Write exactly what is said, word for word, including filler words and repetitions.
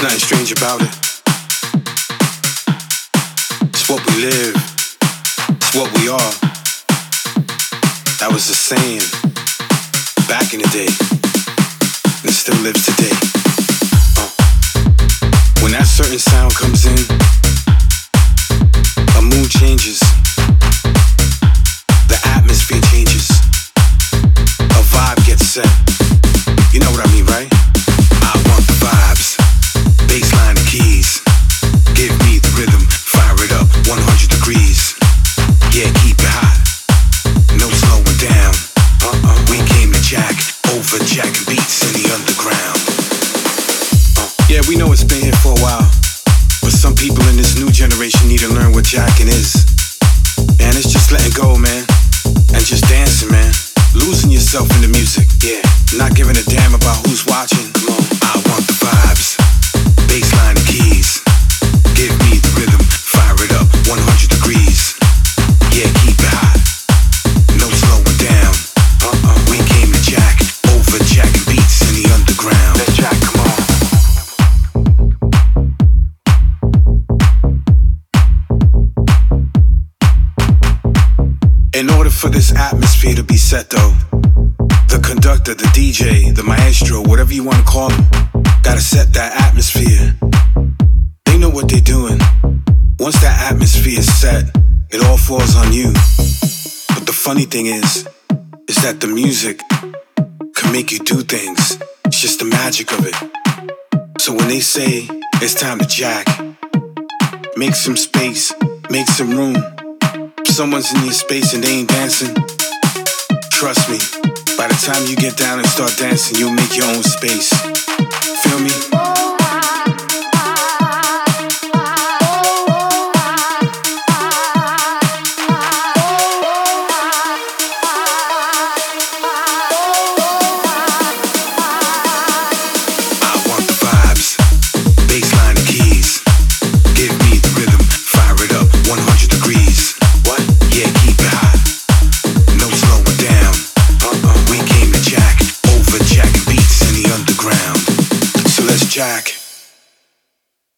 nothing strange about it. It's what we live. It's what we are. That was the saying back in the day, and it still lives today. Uh. When that certain sound comes in, a mood changes, the atmosphere changes, a vibe gets set. You know what I mean, right? I want the vibes, bassline and keys. Give me the rhythm, fire it up, one hundred degrees. Yeah, keep it hot, no slowing down. Uh-uh. We came to jack, over jacking beats in the underground. Uh. Yeah, we know it's been here for a while, but some people in this new generation need to learn what jacking is. Man, it's just letting go, man, and just dancing, man. Losing yourself in the music, yeah. Not giving a damn about who's watching. Come on. I want the vibes, bassline and keys. Give me the rhythm, fire it up, one hundred degrees. Yeah, keep it hot, no slowing down. Uh-uh. We came to jack, over jacking beats in the underground. Let's jack, come on. In order for this atmosphere to be set though, the conductor, the D J, the maestro, whatever you want to call them, gotta set that atmosphere. They know what they're doing. Once that atmosphere is set, it all falls on you. But the funny thing is, is that the music can make you do things. It's just the magic of it. So when they say it's time to jack, make some space, make some room. If someone's in your space and they ain't dancing, trust me, by the time you get down and start dancing, you'll make your own space. Feel me? Jack.